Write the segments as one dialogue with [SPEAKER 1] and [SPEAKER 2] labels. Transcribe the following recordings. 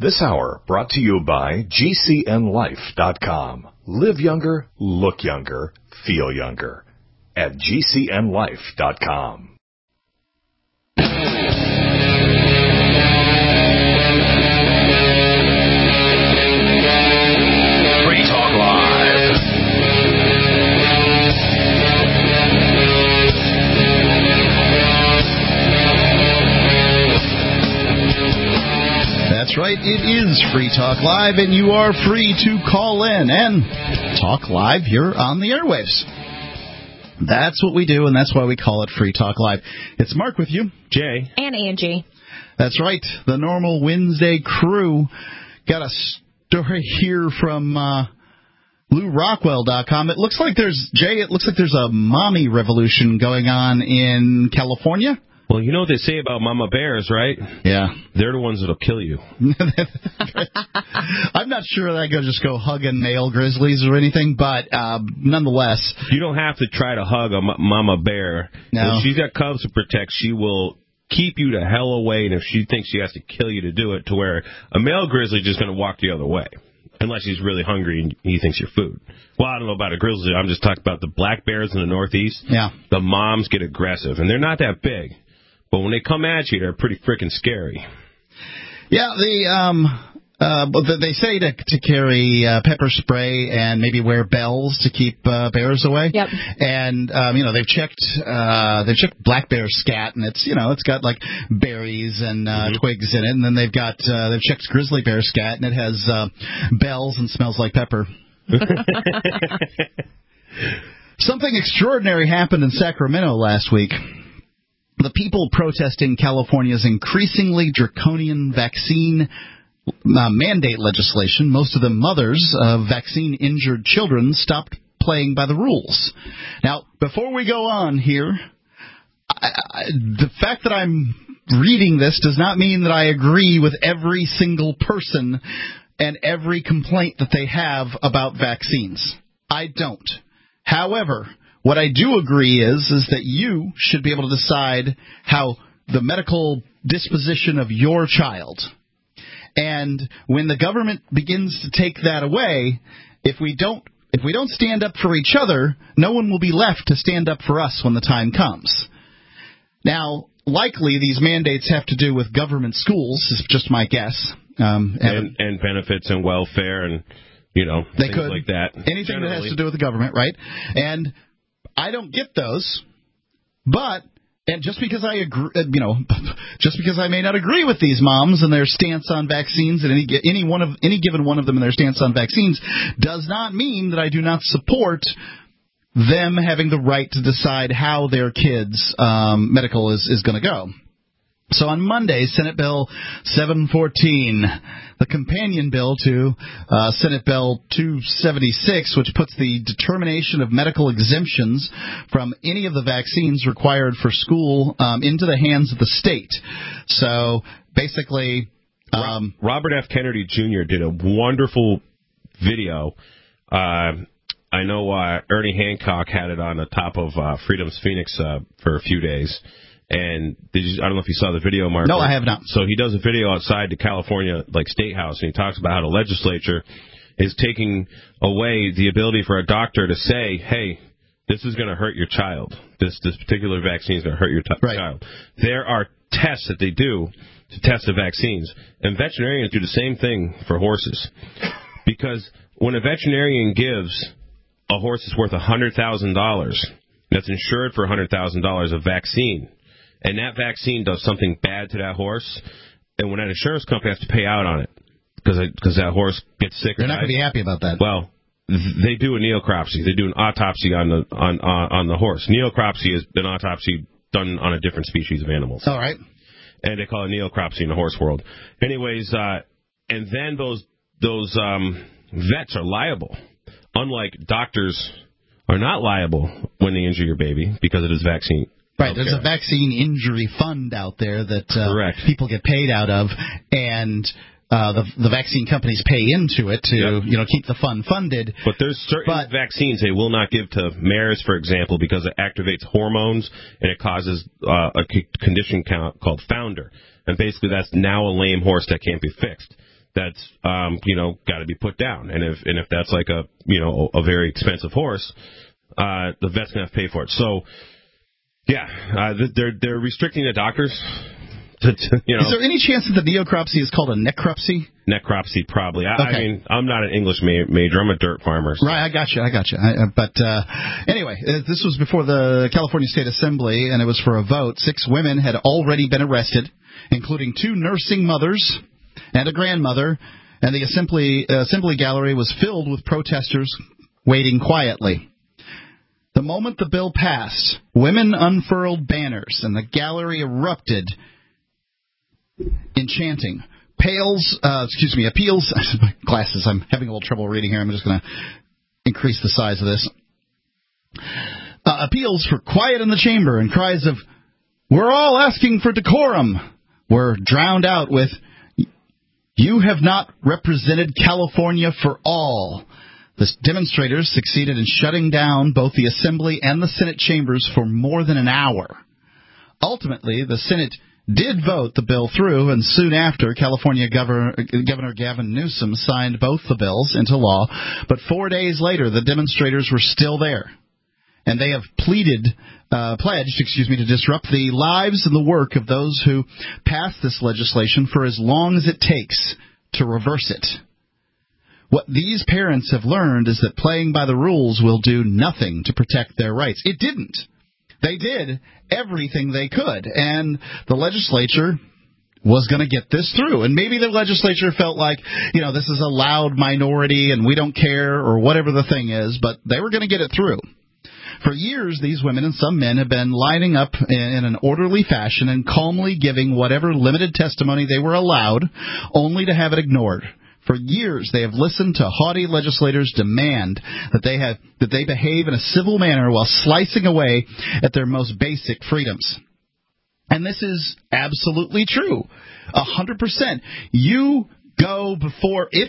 [SPEAKER 1] This hour brought to you by GCNLife.com. Live younger, look younger, feel younger at GCNLife.com. Free Talk Live.
[SPEAKER 2] That's right, it is Free Talk Live, and you are free to call in and talk live here on the airwaves. That's what we do, and that's why we call it Free Talk Live. It's Mark with you.
[SPEAKER 3] Jay.
[SPEAKER 4] And Angie.
[SPEAKER 2] That's right, the normal Wednesday crew. Got a story here from LouRockwell.com. It looks like there's a mommy revolution going on in California.
[SPEAKER 3] Well, you know what they say about mama bears, right?
[SPEAKER 2] Yeah.
[SPEAKER 3] They're the ones that'll kill you.
[SPEAKER 2] I'm not sure that I could just go hugging male grizzlies or anything, but nonetheless.
[SPEAKER 3] You don't have to try to hug a mama bear.
[SPEAKER 2] No.
[SPEAKER 3] If she's got cubs to protect, she will keep you the hell away, and if she thinks she has to kill you to do it, to where a male grizzly just going to walk the other way, unless he's really hungry and he thinks you're food. Well, I don't know about a grizzly. I'm just talking about the black bears in the Northeast.
[SPEAKER 2] Yeah.
[SPEAKER 3] The moms get aggressive, and they're not that big. But when they come at you, they're pretty freaking scary.
[SPEAKER 2] Yeah, they say to carry pepper spray and maybe wear bells to keep bears away.
[SPEAKER 4] Yep.
[SPEAKER 2] And they've checked black bear scat, and it's got like berries and twigs in it. And then they've checked grizzly bear scat, and it has bells and smells like pepper. Something extraordinary happened in Sacramento last week. The people protesting California's increasingly draconian vaccine mandate legislation, most of them mothers of vaccine-injured children, stopped playing by the rules. Now, before we go on here, the fact that I'm reading this does not mean that I agree with every single person and every complaint that they have about vaccines. I don't. However, what I do agree is that you should be able to decide how the medical disposition of your child. And when the government begins to take that away, if we don't stand up for each other, no one will be left to stand up for us when the time comes. Now, likely these mandates have to do with government schools, is just my guess.
[SPEAKER 3] And benefits and welfare and, things like that.
[SPEAKER 2] Anything that has to do with the government, right? And I don't get those, and just because I agree, just because I may not agree with these moms and their stance on vaccines and any given one of them and their stance on vaccines, does not mean that I do not support them having the right to decide how their kids' medical is going to go. So on Monday, Senate Bill 714, the companion bill to Senate Bill 276, which puts the determination of medical exemptions from any of the vaccines required for school into the hands of the state. So basically,
[SPEAKER 3] Robert F. Kennedy Jr. did a wonderful video. I know Ernie Hancock had it on the top of Freedom's Phoenix for a few days. And I don't know if you saw the video, Mark.
[SPEAKER 2] No, I have not.
[SPEAKER 3] So he does a video outside the California State House, and he talks about how the legislature is taking away the ability for a doctor to say, hey, this is going to hurt your child. This particular vaccine is going to hurt your child. There are tests that they do to test the vaccines, and veterinarians do the same thing for horses. Because when a veterinarian gives a horse that's worth $100,000, that's insured for $100,000 of vaccine, and that vaccine does something bad to that horse, and when that insurance company has to pay out on it because that horse gets sick,
[SPEAKER 2] they're not going to be happy about that.
[SPEAKER 3] Well, they do a neocropsy. They do an autopsy on the horse. Neocropsy is an autopsy done on a different species of animals.
[SPEAKER 2] All right.
[SPEAKER 3] And they call it neocropsy in the horse world. Anyways, and then those vets are liable, unlike doctors are not liable when they injure your baby because it is vaccine.
[SPEAKER 2] Right, there's a vaccine injury fund out there that people get paid out of, and the vaccine companies pay into it to keep the fund funded.
[SPEAKER 3] But there's certain vaccines they will not give to mares, for example, because it activates hormones and it causes a condition called founder. And basically that's now a lame horse that can't be fixed. that's got to be put down. And if that's like a very expensive horse, the vet's gonna have to pay for it. So yeah, they're restricting the doctors. Is
[SPEAKER 2] there any chance that the neocropsy is called a necropsy?
[SPEAKER 3] Necropsy, probably.
[SPEAKER 2] Okay.
[SPEAKER 3] I mean, I'm not an English major. I'm a dirt farmer. So.
[SPEAKER 2] Right, I got you. But anyway, this was before the California State Assembly, and it was for a vote. 6 women had already been arrested, including 2 nursing mothers and a grandmother, and the assembly gallery was filled with protesters waiting quietly. The moment the bill passed, women unfurled banners, and the gallery erupted in chanting. Appeals. My glasses. I'm having a little trouble reading here. I'm just going to increase the size of this. Appeals for quiet in the chamber and cries of, "We're all asking for decorum," were drowned out with, "You have not represented California for all." The demonstrators succeeded in shutting down both the Assembly and the Senate chambers for more than an hour. Ultimately, the Senate did vote the bill through, and soon after, California Governor Gavin Newsom signed both the bills into law. But 4 days later, the demonstrators were still there, and they have pledged to disrupt the lives and the work of those who passed this legislation for as long as it takes to reverse it. What these parents have learned is that playing by the rules will do nothing to protect their rights. It didn't. They did everything they could, and the legislature was going to get this through. And maybe the legislature felt like, this is a loud minority and we don't care or whatever the thing is, but they were going to get it through. For years, these women and some men have been lining up in an orderly fashion and calmly giving whatever limited testimony they were allowed, only to have it ignored. For years, they have listened to haughty legislators demand that they behave in a civil manner while slicing away at their most basic freedoms. And this is absolutely true, 100%. You go before, if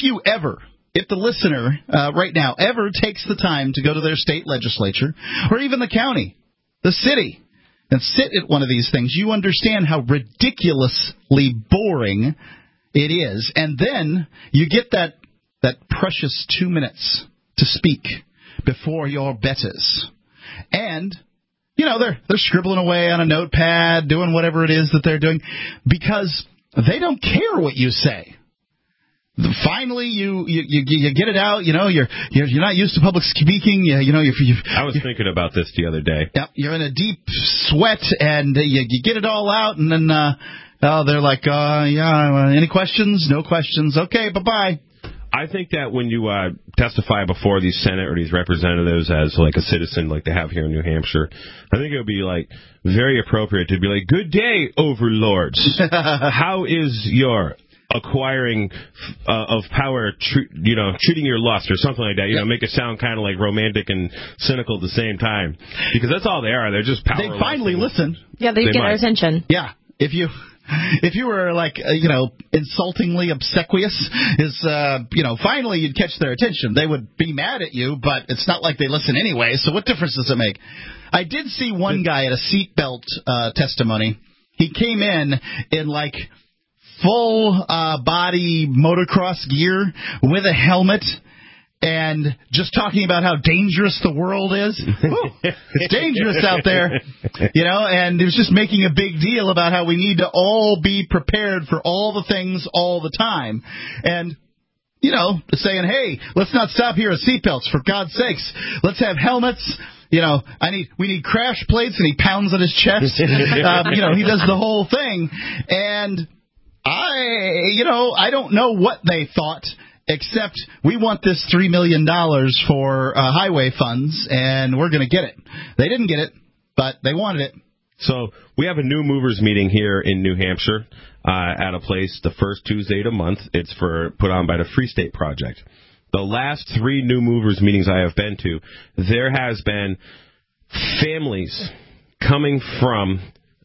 [SPEAKER 2] the listener right now ever takes the time to go to their state legislature or even the county, the city, and sit at one of these things, you understand how ridiculously boring it is. And then you get that precious 2 minutes to speak before your betters. And, they're scribbling away on a notepad, doing whatever it is that they're doing, because they don't care what you say. Finally, you get it out. You're not used to public speaking.
[SPEAKER 3] I was thinking about this the other day.
[SPEAKER 2] Yep, you're in a deep sweat, and you get it all out, and then they're like, any questions? No questions. Okay, bye-bye.
[SPEAKER 3] I think that when you testify before these Senate or these representatives as like a citizen like they have here in New Hampshire, I think it would be like very appropriate to be like, "Good day, overlords. How is your acquiring of power, treating your lust," or something like that. Make it sound kind of like romantic and cynical at the same time, because that's all they are. They're just power.
[SPEAKER 2] They finally listen.
[SPEAKER 4] Yeah, they get our attention.
[SPEAKER 2] Yeah, if you were like insultingly obsequious, finally you'd catch their attention. They would be mad at you, but it's not like they listen anyway. So what difference does it make? I did see one guy at a seatbelt testimony. He came in like full body motocross gear with a helmet and just talking about how dangerous the world is. It's dangerous out there, and he was just making a big deal about how we need to all be prepared for all the things all the time. And, saying, hey, let's not stop here at seatbelts, for God's sakes. Let's have helmets. We need crash plates, and he pounds on his chest. He does the whole thing. And I don't know what they thought, except we want this $3 million for highway funds, and we're going to get it. They didn't get it, but they wanted it.
[SPEAKER 3] So we have a new movers meeting here in New Hampshire at a place the first Tuesday of the month. It's put on by the Free State Project. The last 3 new movers meetings I have been to, there has been families coming from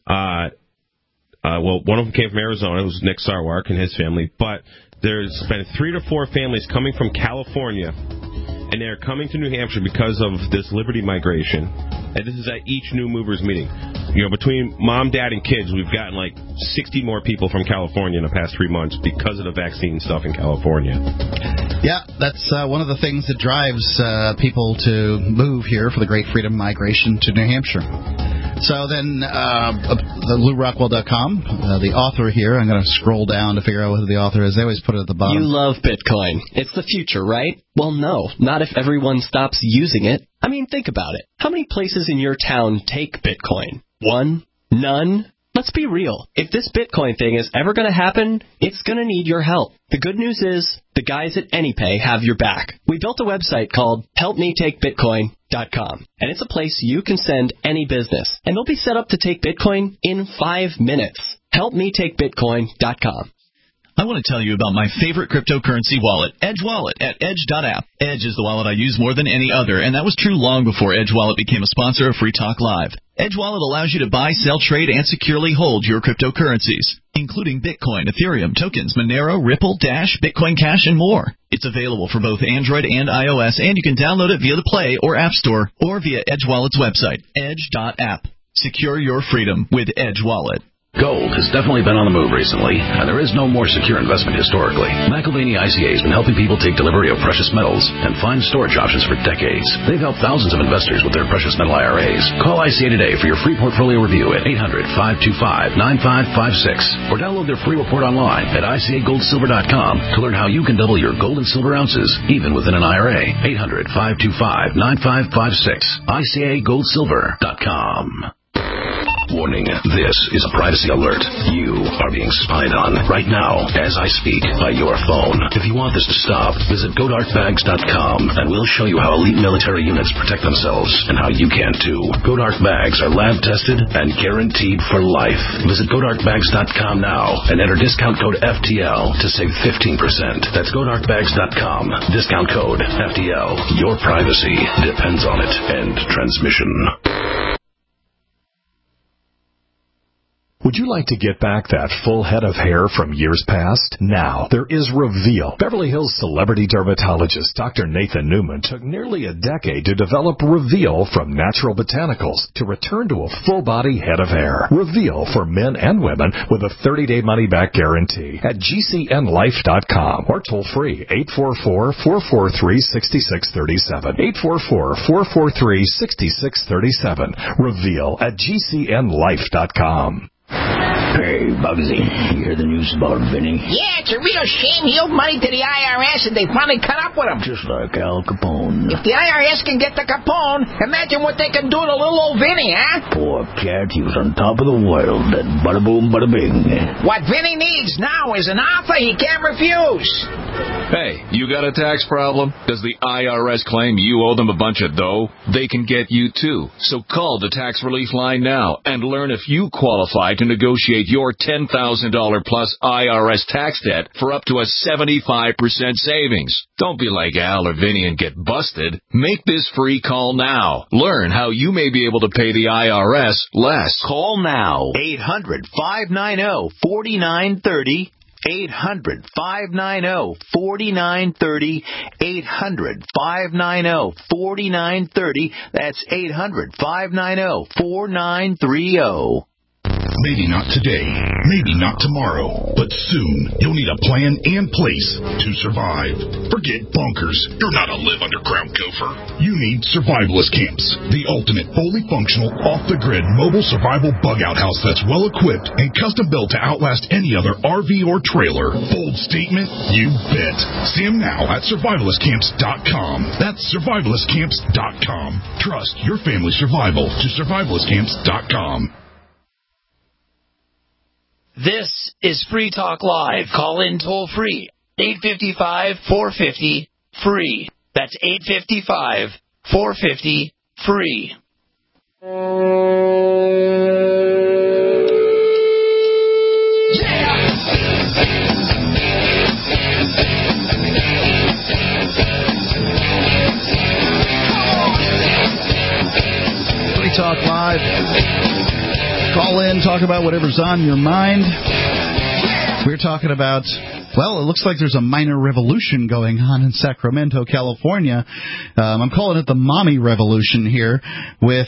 [SPEAKER 3] one of them came from Arizona. It was Nick Sarwark and his family. But there's been 3 to 4 families coming from California and they're coming to New Hampshire because of this Liberty migration. And this is at each New Movers meeting. You know, between mom, dad, and kids, we've gotten like 60 more people from California in the past 3 months because of the vaccine stuff in California.
[SPEAKER 2] Yeah, that's one of the things that drives people to move here for the Great Freedom Migration to New Hampshire. So then, the LouRockwell.com, the author here, I'm going to scroll down to figure out who the author is. They always put it at the bottom.
[SPEAKER 4] You love Bitcoin. It's the future, right? Well, no, not if everyone stops using it. I mean, think about it. How many places in your town take Bitcoin? One? None? Let's be real. If this Bitcoin thing is ever going to happen, it's going to need your help. The good news is the guys at AnyPay have your back. We built a website called HelpMeTakeBitcoin.com, and it's a place you can send any business, and they'll be set up to take Bitcoin in 5 minutes. HelpMeTakeBitcoin.com.
[SPEAKER 5] I want to tell you about my favorite cryptocurrency wallet, Edge Wallet, at Edge.app. Edge is the wallet I use more than any other, and that was true long before Edge Wallet became a sponsor of Free Talk Live. Edge Wallet allows you to buy, sell, trade, and securely hold your cryptocurrencies, including Bitcoin, Ethereum, tokens, Monero, Ripple, Dash, Bitcoin Cash, and more. It's available for both Android and iOS, and you can download it via the Play or App Store or via Edge Wallet's website, Edge.app. Secure your freedom with Edge Wallet.
[SPEAKER 6] Gold has definitely been on the move recently, and there is no more secure investment historically. McIlvaney ICA has been helping people take delivery of precious metals and find storage options for decades. They've helped thousands of investors with their precious metal IRAs. Call ICA today for your free portfolio review at 800-525-9556 or download their free report online at ICAGoldSilver.com to learn how you can double your gold and silver ounces even within an IRA. 800-525-9556. ICAGoldSilver.com. Warning, this is a privacy alert. You are being spied on right now as I speak by your phone. If you want this to stop, visit GoDarkBags.com and we'll show you how elite military units protect themselves and how you can too. GoDark Bags are lab tested and guaranteed for life. Visit GoDarkBags.com now and enter discount code FTL to save 15%. That's GoDarkBags.com. Discount code FTL. Your privacy depends on it. End transmission.
[SPEAKER 1] Would you like to get back that full head of hair from years past? Now, there is Reveal. Beverly Hills celebrity dermatologist Dr. Nathan Newman took nearly a decade to develop Reveal from natural botanicals to return to a full-body head of hair. Reveal for men and women with a 30-day money-back guarantee at GCNLife.com or toll-free 844-443-6637. 844-443-6637. Reveal at GCNLife.com.
[SPEAKER 7] Hey, Bugsy, you hear the news about Vinny?
[SPEAKER 8] Yeah, it's a real shame. He owed money to the IRS and they finally cut up with him.
[SPEAKER 7] Just like Al Capone.
[SPEAKER 8] If the IRS can get to Capone, imagine what they can do to little old Vinny, huh?
[SPEAKER 7] Poor cat, he was on top of the world. That bada boom, bada bing.
[SPEAKER 8] What Vinny needs now is an offer he can't refuse.
[SPEAKER 9] Hey, you got a tax problem? Does the IRS claim you owe them a bunch of dough? They can get you too. So call the Tax Relief Line now and learn if you qualify to negotiate your $10,000 plus IRS tax debt for up to a 75% savings. Don't be like Al or Vinny and get busted. Make this free call now. Learn how you may be able to pay the IRS less.
[SPEAKER 5] Call now. 800-590-4930. 800-590-4930. 800-590-4930. That's 800-590-4930.
[SPEAKER 10] Maybe not today, maybe not tomorrow, but soon you'll need a plan and place to survive. Forget bunkers. You're not a live underground gopher. You need Survivalist Camps, the ultimate fully functional, off-the-grid mobile survival bug-out house that's well-equipped and custom-built to outlast any other RV or trailer. Bold statement? You bet. See them now at survivalistcamps.com. That's survivalistcamps.com. Trust your family's survival to survivalistcamps.com.
[SPEAKER 11] This is Free Talk Live. Call in toll free. 855-450-FREE. That's 855-450-FREE.
[SPEAKER 2] Free Talk Live. Call in, talk about whatever's on your mind. We're talking about Well, it looks like there's a minor revolution going on in Sacramento, California. I'm calling it the mommy revolution here with,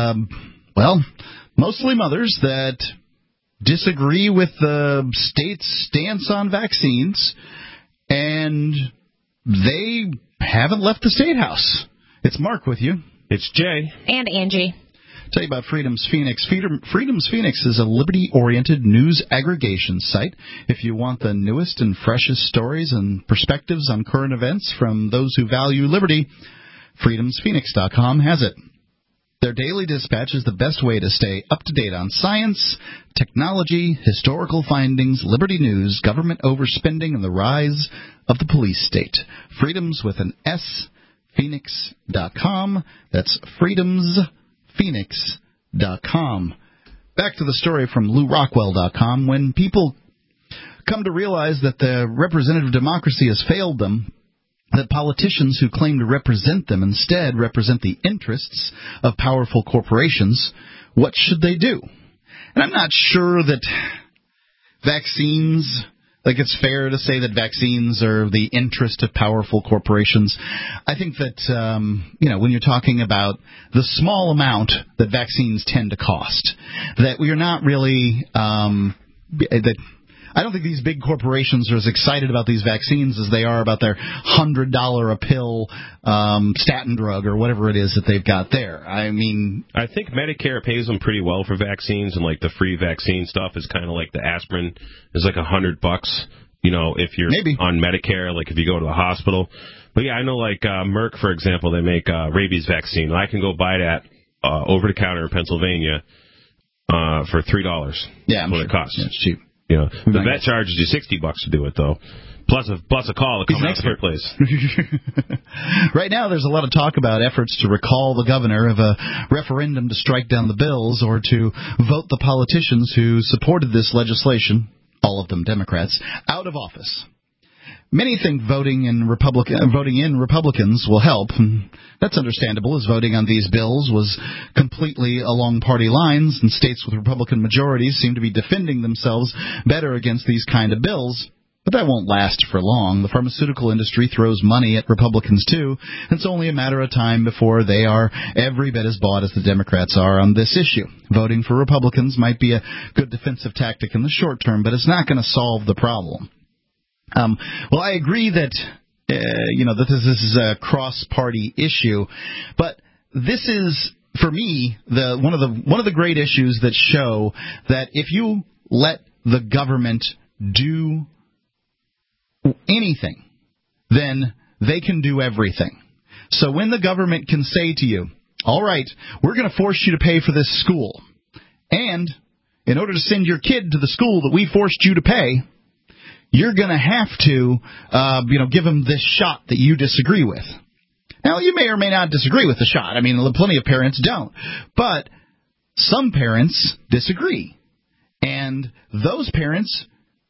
[SPEAKER 2] mostly mothers that disagree with the state's stance on vaccines, and they haven't left the State House. It's Mark with you.
[SPEAKER 3] It's Jay.
[SPEAKER 12] And Angie.
[SPEAKER 2] Tell you about Freedom's Phoenix. Freedom's Phoenix is a liberty-oriented news aggregation site. If you want the newest and freshest stories and perspectives on current events from those who value liberty, freedomsphoenix.com has it. Their daily dispatch is the best way to stay up to date on science, technology, historical findings, liberty news, government overspending, and the rise of the police state. Freedoms with an S, Phoenix.com. That's freedomsphoenix.com. Back to the story from LouRockwell.com. When people come to realize that the representative democracy has failed them, that politicians who claim to represent them instead represent the interests of powerful corporations, what should they do? And I'm not sure that vaccines, like it's fair to say that vaccines are the interest of powerful corporations. I think that, when you're talking about the small amount that vaccines tend to cost, that we're not really, I don't think these big corporations are as excited about these vaccines as they are about their $100 a pill statin drug or whatever it is that they've got there. I mean,
[SPEAKER 3] I think Medicare pays them pretty well for vaccines, and like the free vaccine stuff is kind of like the aspirin is like $100. If you're on Medicare, like if you go to the hospital. But yeah, I know like Merck, for example, they make rabies vaccine. I can go buy that over the counter in Pennsylvania for $3.
[SPEAKER 2] Yeah, I'm
[SPEAKER 3] what
[SPEAKER 2] sure.
[SPEAKER 3] It costs.
[SPEAKER 2] Yeah, it's cheap.
[SPEAKER 3] The vet charges you $60 to do it, though. Plus a call to come out to your place.
[SPEAKER 2] Right now, there's a lot of talk about efforts to recall the governor of a referendum to strike down the bills or to vote the politicians who supported this legislation, all of them Democrats, out of office. Many think voting in Republicans will help. That's understandable, as voting on these bills was completely along party lines, and states with Republican majorities seem to be defending themselves better against these kind of bills. But that won't last for long. The pharmaceutical industry throws money at Republicans, too. It's only a matter of time before they are every bit as bought as the Democrats are on this issue. Voting for Republicans might be a good defensive tactic in the short term, but it's not going to solve the problem. Well, I agree that that this is a cross-party issue, but this is, for me, one of the great issues that show that if you let the government do anything, then they can do everything. So when the government can say to you, all right, we're going to force you to pay for this school, and in order to send your kid to the school that we forced you to pay, you're going to have to, give them this shot that you disagree with. Now, you may or may not disagree with the shot. I mean, plenty of parents don't. But some parents disagree. And those parents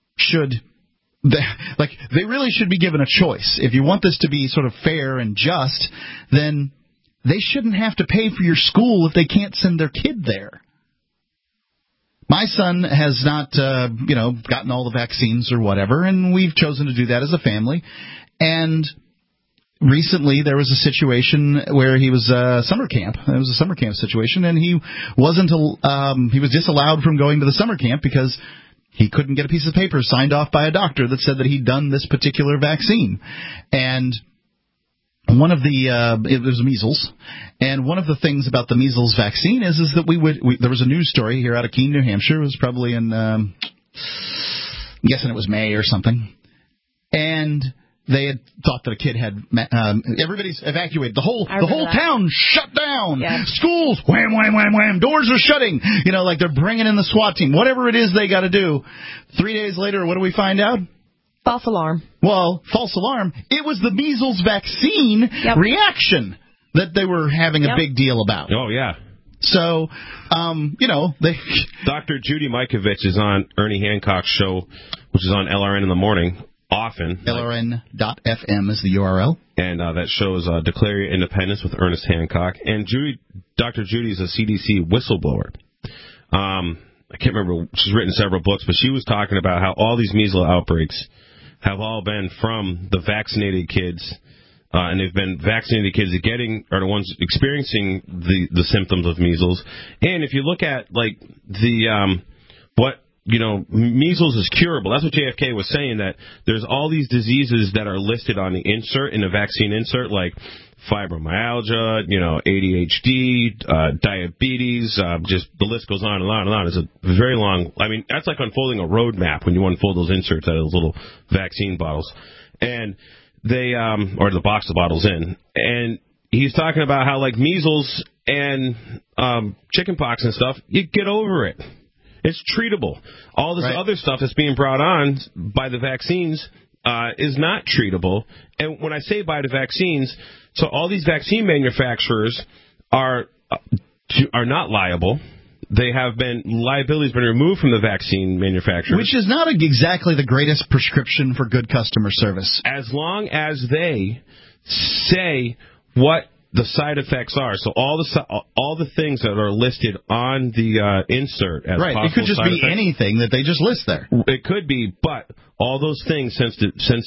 [SPEAKER 2] they really should be given a choice. If you want this to be sort of fair and just, then they shouldn't have to pay for your school if they can't send their kid there. My son has not, gotten all the vaccines or whatever, and we've chosen to do that as a family. And recently there was a situation where he was summer camp. It was a summer camp situation, and he was disallowed from going to the summer camp because he couldn't get a piece of paper signed off by a doctor that said that he'd done this particular vaccine. And one of it was measles, and one of the things about the measles vaccine is that there was a news story here out of Keene, New Hampshire. It was probably in, I'm guessing it was May or something, and they had thought that a kid had, everybody's evacuated. The whole town shut down. Yeah. Schools, wham, wham, wham, wham. Doors are shutting. Like they're bringing in the SWAT team. Whatever it is they got to do. 3 days later, what do we find out?
[SPEAKER 12] False alarm.
[SPEAKER 2] Well, false alarm. It was the measles vaccine reaction that they were having a big deal about.
[SPEAKER 3] Oh, yeah.
[SPEAKER 2] So,
[SPEAKER 3] Dr. Judy Mikovits is on Ernie Hancock's show, which is on LRN in the morning, often.
[SPEAKER 2] LRN.FM is the URL.
[SPEAKER 3] And that show is Declare Your Independence with Ernest Hancock. And Dr. Judy is a CDC whistleblower. I can't remember. She's written several books, but she was talking about how all these measles outbreaks have all been from the vaccinated kids. And they've been vaccinated kids are the ones experiencing the symptoms of measles. And if you look at like measles is curable. That's what JFK was saying, that there's all these diseases that are listed on the insert, in the vaccine insert, like fibromyalgia, ADHD, diabetes, just the list goes on and on and on. It's a very long, that's like unfolding a road map when you unfold those inserts out of those little vaccine bottles. And they, or the box the bottles in. And he's talking about how, like, measles and chickenpox and stuff, you get over it. It's treatable. All this other stuff that's being brought on by the vaccines is not treatable. And when I say by the vaccines, so all these vaccine manufacturers are not liable. They have been, liability has been removed from the vaccine manufacturers.
[SPEAKER 2] Which is not exactly the greatest prescription for good customer service.
[SPEAKER 3] As long as they say what the side effects are. So all the things that are listed on the insert as possible.
[SPEAKER 2] It could just be anything that they just list there.
[SPEAKER 3] It could be, but all those things, since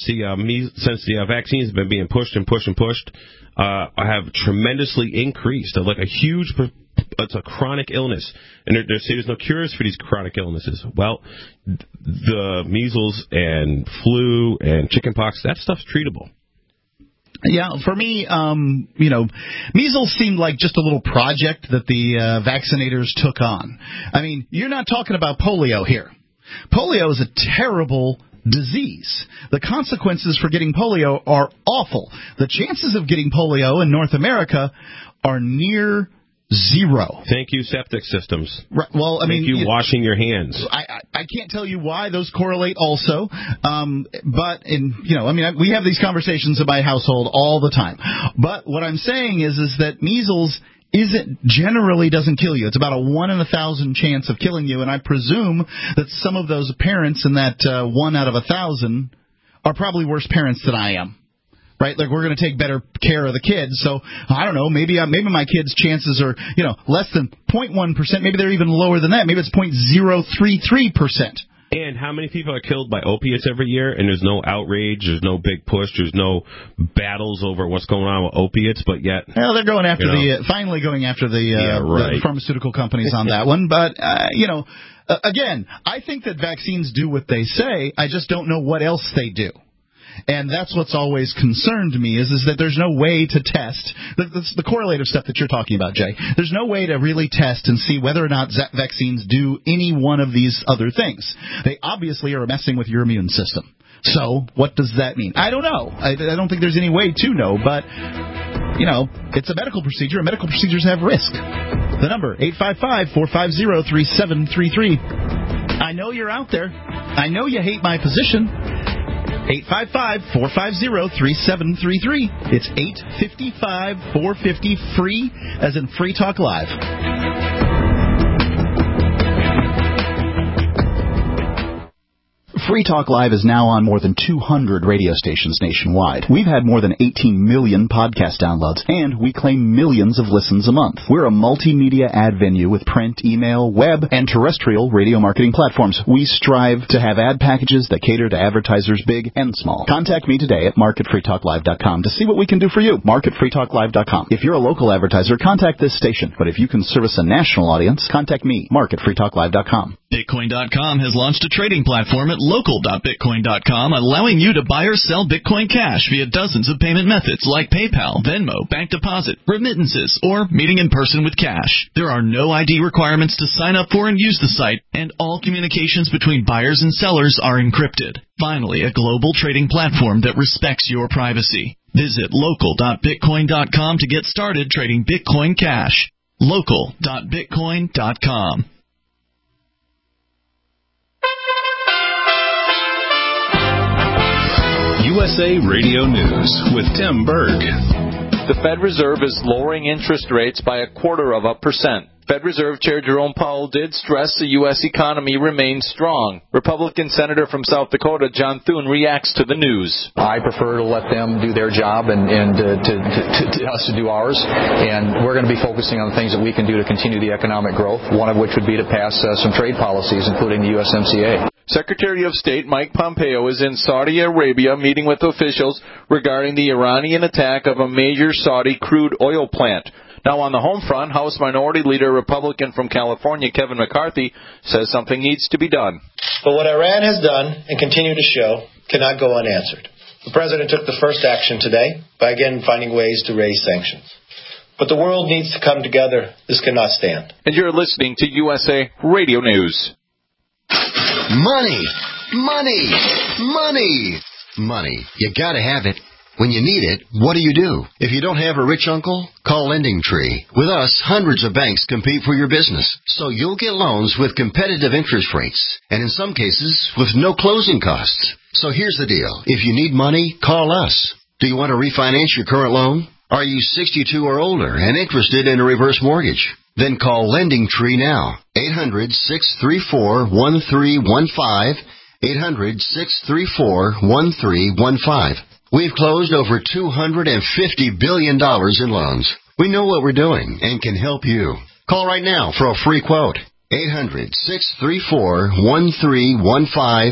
[SPEAKER 3] the vaccines have been being pushed and pushed and pushed, have tremendously increased. Like a huge. It's a chronic illness, and they're saying there's no cures for these chronic illnesses. Well, the measles and flu and chickenpox, that stuff's treatable.
[SPEAKER 2] Yeah, for me, measles seemed like just a little project that the vaccinators took on. I mean, you're not talking about polio here. Polio is a terrible disease. The consequences for getting polio are awful. The chances of getting polio in North America are near zero.
[SPEAKER 3] Thank you, septic systems.
[SPEAKER 2] Right, well,
[SPEAKER 3] Thank you, washing your hands.
[SPEAKER 2] I can't tell you why those correlate also, but we have these conversations in my household all the time. But what I'm saying is that measles generally doesn't kill you. It's about a 1 in 1,000 chance of killing you, and I presume that some of those parents in that 1 out of 1,000 are probably worse parents than I am. Right, like we're going to take better care of the kids. So I don't know. Maybe my kids' chances are less than 0.1%. Maybe they're even lower than that. Maybe it's 0.033%.
[SPEAKER 3] And how many people are killed by opiates every year? And there's no outrage, there's no big push, there's no battles over what's going on with opiates. But yet,
[SPEAKER 2] well, they're going after finally going after the pharmaceutical companies on that one. But again, I think that vaccines do what they say. I just don't know what else they do. And that's what's always concerned me is that there's no way to test. That's the correlative stuff that you're talking about, Jay. There's no way to really test and see whether or not vaccines do any one of these other things. They obviously are messing with your immune system. So what does that mean? I don't know. I don't think there's any way to know, but, it's a medical procedure, and medical procedures have risk. The number, 855-450-3733. I know you're out there. I know you hate my position. 855-450-3733. It's 855-450-FREE, as in Free Talk Live. Free Talk Live is now on more than 200 radio stations nationwide. We've had more than 18 million podcast downloads, and we claim millions of listens a month. We're a multimedia ad venue with print, email, web, and terrestrial radio marketing platforms. We strive to have ad packages that cater to advertisers big and small. Contact me today at marketfreetalklive.com to see what we can do for you. Marketfreetalklive.com. If you're a local advertiser, contact this station. But if you can service a national audience, contact me, marketfreetalklive.com.
[SPEAKER 5] Bitcoin.com has launched a trading platform at local.bitcoin.com, allowing you to buy or sell Bitcoin Cash via dozens of payment methods like PayPal, Venmo, bank deposit, remittances, or meeting in person with cash. There are no ID requirements to sign up for and use the site, and all communications between buyers and sellers are encrypted. Finally, a global trading platform that respects your privacy. Visit local.bitcoin.com to get started trading Bitcoin Cash. local.bitcoin.com.
[SPEAKER 6] USA Radio News with Tim Berg.
[SPEAKER 13] The Fed Reserve is lowering interest rates by 0.25%. Fed Reserve Chair Jerome Powell did stress the U.S. economy remains strong. Republican Senator from South Dakota John Thune reacts to the news.
[SPEAKER 14] I prefer to let them do their job and to us to do ours. And we're going to be focusing on the things that we can do to continue the economic growth, one of which would be to pass some trade policies, including the USMCA.
[SPEAKER 13] Secretary of State Mike Pompeo is in Saudi Arabia meeting with officials regarding the Iranian attack of a major Saudi crude oil plant. Now, on the home front, House Minority Leader Republican from California Kevin McCarthy says something needs to be done.
[SPEAKER 15] But what Iran has done and continue to show cannot go unanswered. The President took the first action today by again finding ways to raise sanctions. But the world needs to come together. This cannot stand.
[SPEAKER 13] And you're listening to USA Radio News.
[SPEAKER 16] Money, money, money, money. You gotta have it. When you need it, what do? If you don't have a rich uncle, call Lending Tree. With us, hundreds of banks compete for your business, so you'll get loans with competitive interest rates, and in some cases, with no closing costs. So here's the deal. If you need money, call us. Do you want to refinance your current loan? Are you 62 or older and interested in a reverse mortgage? Then call Lending Tree now. 800-634-1315. 800-634-1315. We've closed over $250 billion in loans. We know what we're doing and can help you. Call right now for a free quote. 800-634-1315.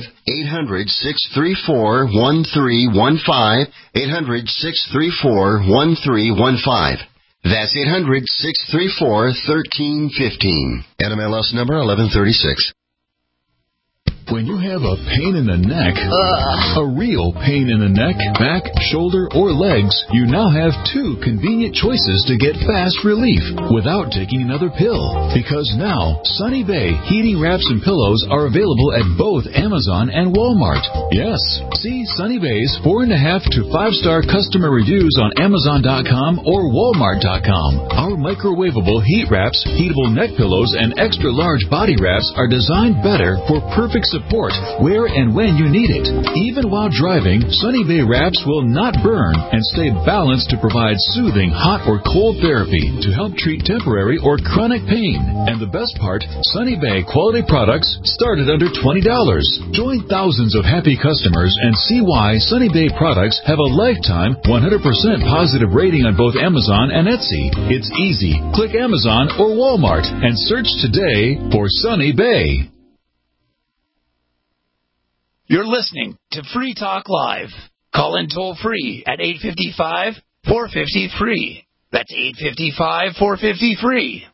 [SPEAKER 16] 800-634-1315. 800-634-1315. That's 800-634-1315. NMLS number 1136.
[SPEAKER 17] When you have a pain in the neck, a real pain in the neck, back, shoulder, or legs, you now have two convenient choices to get fast relief without taking another pill. Because now, Sunny Bay heating wraps and pillows are available at both Amazon and Walmart. Yes, see Sunny Bay's 4.5 to 5-star customer reviews on Amazon.com or Walmart.com. Our microwavable heat wraps, heatable neck pillows, and extra large body wraps are designed better for perfect support where and when you need it. Even while driving, Sunny Bay wraps will not burn and stay balanced to provide soothing hot or cold therapy to help treat temporary or chronic pain. And the best part, Sunny Bay quality products start at under $20. Join thousands of happy customers and see why Sunny Bay products have a lifetime 100% positive rating on both Amazon and Etsy. It's easy. Click Amazon or Walmart and search today for Sunny Bay.
[SPEAKER 11] You're listening to Free Talk Live. Call in toll free at 855-450-FREE. That's 855-450-FREE.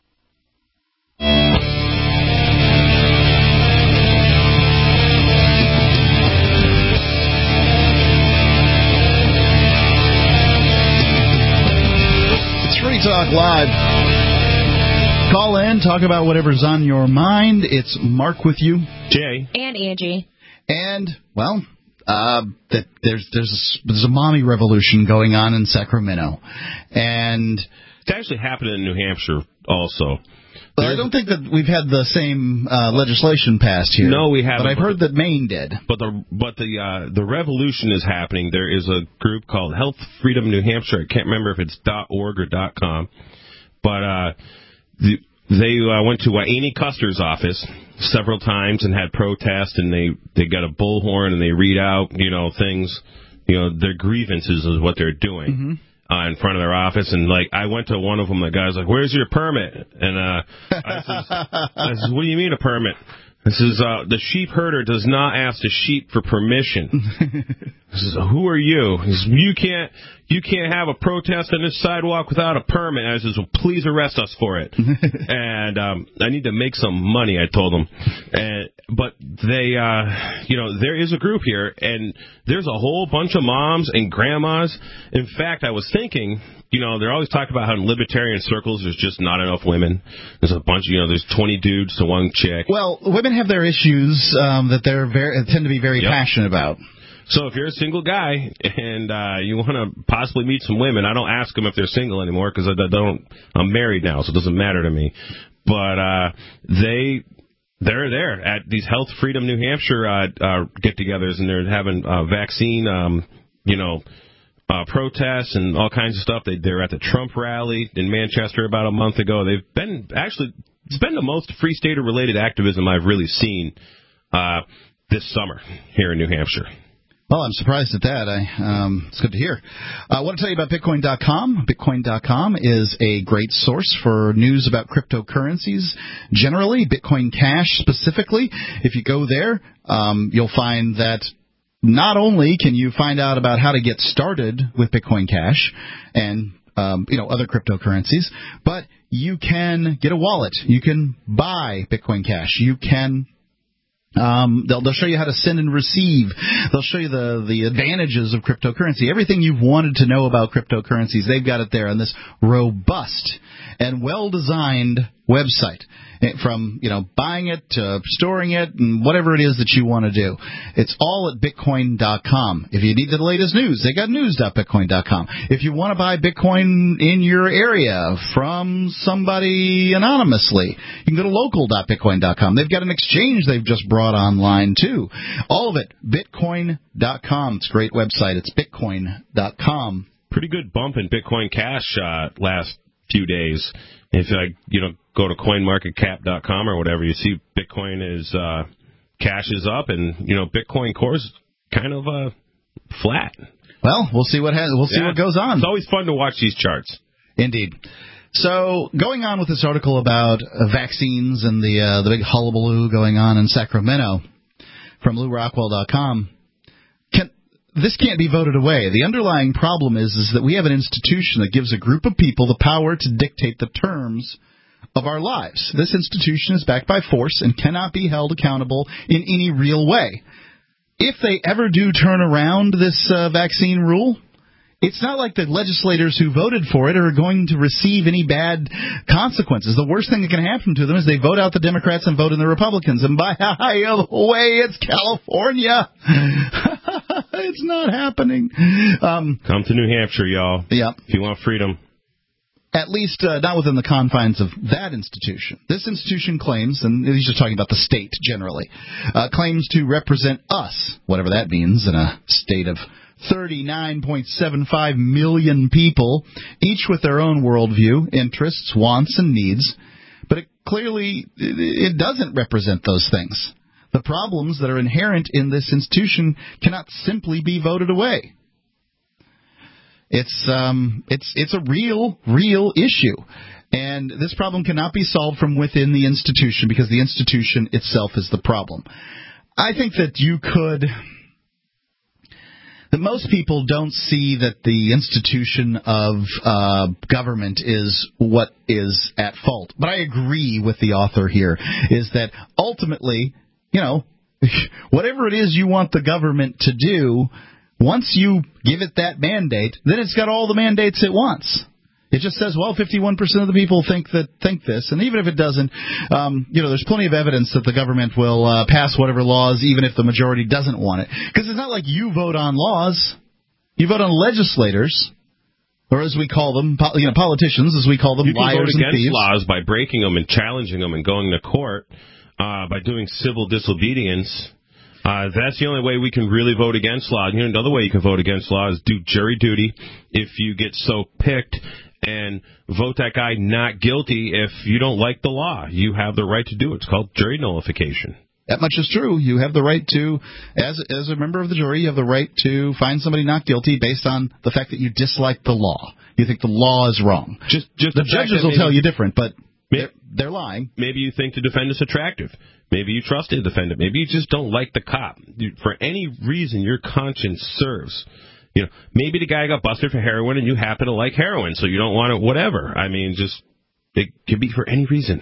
[SPEAKER 2] It's Free Talk Live. Call in, talk about whatever's on your mind. It's Mark with you.
[SPEAKER 3] Jay.
[SPEAKER 12] And Angie.
[SPEAKER 2] And, well, there's a mommy revolution going on in Sacramento. And
[SPEAKER 3] it's actually happening in New Hampshire also.
[SPEAKER 2] But I don't think that we've had the same legislation passed here.
[SPEAKER 3] No, we haven't.
[SPEAKER 2] But I've heard that Maine did.
[SPEAKER 3] But the revolution is happening. There is a group called Health Freedom New Hampshire. I can't remember if it's .org or .com. But they went to Amy Custer's office several times and had protests, and they got a bullhorn and they read out, things, their grievances is what they're doing in front of their office. And I went to one of them. The guy's like, "Where's your permit?" And I says, "What do you mean a permit?" This is the sheep herder does not ask the sheep for permission. This is, "Who are you?" He says, you can't have a protest on this sidewalk without a permit. I says, "Well, please arrest us for it." And I need to make some money, I told them. But they, there is a group here, and there's a whole bunch of moms and grandmas. In fact, I was thinking, they're always talking about how in libertarian circles there's just not enough women. There's a bunch, there's 20 dudes to one chick.
[SPEAKER 2] Well, women have their issues that they tend to be very passionate about.
[SPEAKER 3] So if you're a single guy and you want to possibly meet some women, I don't ask them if they're single anymore because I'm married now, so it doesn't matter to me. But they're there at these Health Freedom New Hampshire get-togethers, and they're having vaccine, protests and all kinds of stuff. They're at the Trump rally in Manchester about a month ago. It's been the most Free Stater-related activism I've really seen this summer here in New Hampshire.
[SPEAKER 2] Well, I'm surprised at that. It's good to hear. I want to tell you about Bitcoin.com. Bitcoin.com is a great source for news about cryptocurrencies generally, Bitcoin Cash specifically. If you go there, you'll find that not only can you find out about how to get started with Bitcoin Cash and other cryptocurrencies, but you can get a wallet. You can buy Bitcoin Cash. You can they'll show you how to send and receive. They'll show you the advantages of cryptocurrency. Everything you've wanted to know about cryptocurrencies, they've got it there on this robust and well-designed website. From buying it to storing it and whatever it is that you want to do. It's all at Bitcoin.com. If you need the latest news, they got news.bitcoin.com. If you want to buy Bitcoin in your area from somebody anonymously, you can go to local.bitcoin.com. They've got an exchange they've just brought online too. All of it, Bitcoin.com. It's a great website. It's Bitcoin.com.
[SPEAKER 3] Pretty good bump in Bitcoin Cash last few days. If go to coinmarketcap.com or whatever, you see Bitcoin is Cash is up, and Bitcoin Core is kind of flat.
[SPEAKER 2] Well, we'll see what what goes on.
[SPEAKER 3] It's always fun to watch these charts.
[SPEAKER 2] Indeed. So, going on with this article about vaccines and the big hullabaloo going on in Sacramento from LouRockwell.com. This can't be voted away. The underlying problem is that we have an institution that gives a group of people the power to dictate the terms of our lives. This institution is backed by force and cannot be held accountable in any real way. If they ever do turn around this vaccine rule, it's not like the legislators who voted for it are going to receive any bad consequences. The worst thing that can happen to them is they vote out the Democrats and vote in the Republicans. And by the way, it's California. It's not happening.
[SPEAKER 3] Come to New Hampshire, y'all.
[SPEAKER 2] Yeah.
[SPEAKER 3] If you want freedom.
[SPEAKER 2] At least not within the confines of that institution. This institution claims, and he's just talking about the state generally, claims to represent us, whatever that means, in a state of 39.75 million people, each with their own worldview, interests, wants, and needs. But it doesn't represent those things. The problems that are inherent in this institution cannot simply be voted away. It's a real issue. And this problem cannot be solved from within the institution because the institution itself is the problem. I think that that most people don't see that the institution of government is what is at fault. But I agree with the author here, is that ultimately, whatever it is you want the government to do, once you give it that mandate, then it's got all the mandates it wants. It just says, 51% of the people think this, and even if it doesn't, there's plenty of evidence that the government will pass whatever laws, even if the majority doesn't want it. Because it's not like you vote on laws; you vote on legislators, or as we call them, politicians, as we call them, liars and thieves.
[SPEAKER 3] You can vote against laws by breaking them and challenging them and going to court by doing civil disobedience. That's the only way we can really vote against law. Another way you can vote against law is do jury duty. If you get so picked and vote that guy not guilty if you don't like the law, you have the right to do it. It's called jury nullification.
[SPEAKER 2] That much is true. You have the right to, as a member of the jury, you have the right to find somebody not guilty based on the fact that you dislike the law. You think the law is wrong.
[SPEAKER 3] Just
[SPEAKER 2] the judges will tell you different, but they're lying.
[SPEAKER 3] Maybe you think the defendant's attractive. Maybe you trust the defendant. Maybe you just don't like the cop. For any reason your conscience serves. Maybe the guy got busted for heroin and you happen to like heroin, so you don't want it, whatever. It could be for any reason.